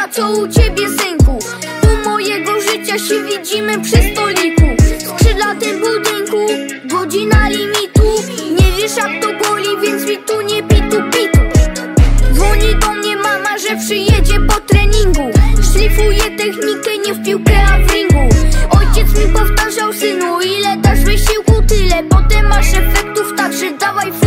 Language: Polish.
a co u ciebie, synku? U mojego życia się widzimy przy stoliku, w skrzydlatym budynku, godzina limitu. Nie wiesz jak to boli, więc mi tu nie pitu pitu. Dzwoni do mnie mama, że przyjedzie po treningu. Szlifuje technikę, nie w piłkę, a w ringu. Ojciec mi powtarzał: synu, ile dasz wysiłku, tyle potem masz efektów, także dawaj.